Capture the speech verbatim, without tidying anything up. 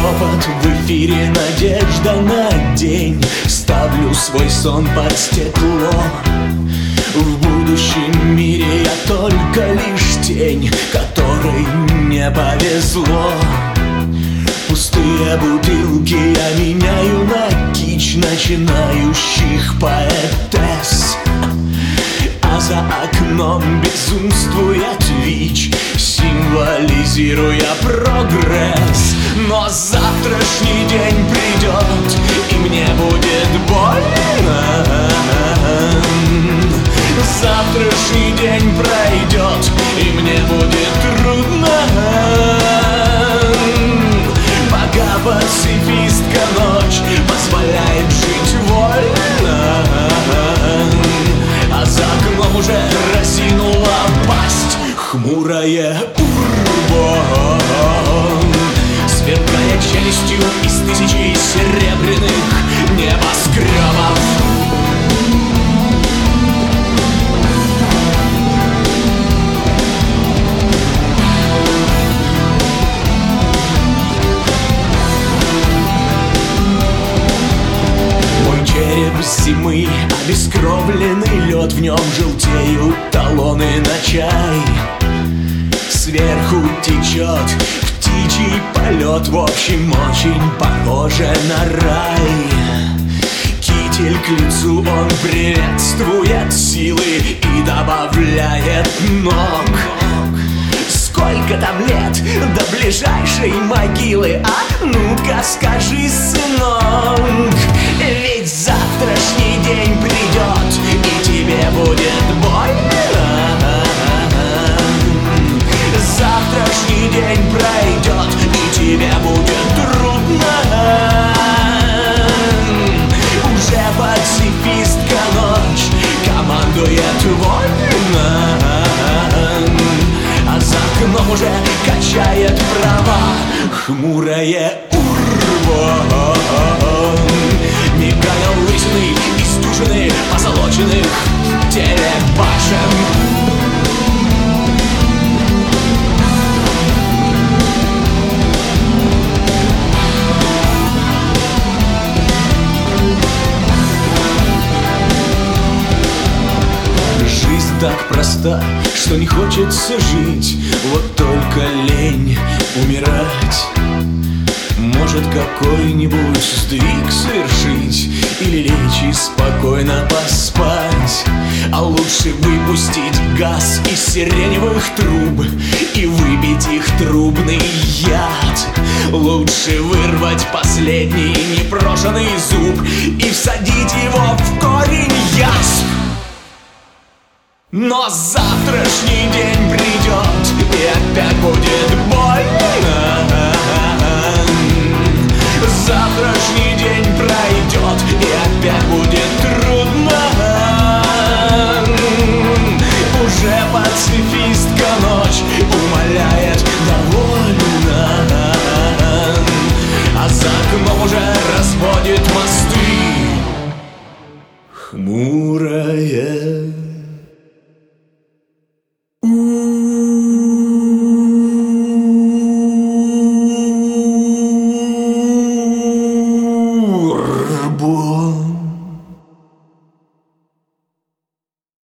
шепот в эфире, надежда на день. Ставлю свой сон под стекло. В будущем мире я только лишь тень, которой не повезло. Пустые бутылки я меняю на кич начинающих поэтесс. А за окном безумствует ВИЧ, символизируя прогресс. Но завтрашний день придет, и мне будет больно. Завтрашний день пройдет, и мне будет трудно. Пока пацифистка ночь позволяет жить вольно, а за окном уже разинула пасть хмурая урбо, сверкая челюстью из тысячи серебряных небоскребов. Зимы, обескровленный лед, в нем желтеют талоны на чай. Сверху течет птичий полет, в общем, очень похоже на рай. Китель к лицу, он приветствует силы и добавляет ног. Сколько там лет до ближайшей могилы, а? Ну-ка скажи, сынок. Ведь завтрашний день придет, и тебе будет больно. Завтрашний день пройдет, и тебе будет трудно. Уже пацифистка ночь командует вольно, а за окном уже качает права хмурая урбо, мигая лысины из дюжины позолоченных телебашен. Жизнь так проста, что не хочется жить, вот только лень умирать. Может, какой-нибудь сдвиг совершить или лечь и спокойно поспать. А лучше выпустить газ из сиреневых труб и выбить их трубный яд. Лучше вырвать последний непрошенный зуб и всадить его в корень язв. Но завтрашний день придет, и опять будет больно. Завтрашний день пройдет, и опять будет трудно. Уже пацифистка ночь умоляет довольно, а за окном уже разводит мосты хмурая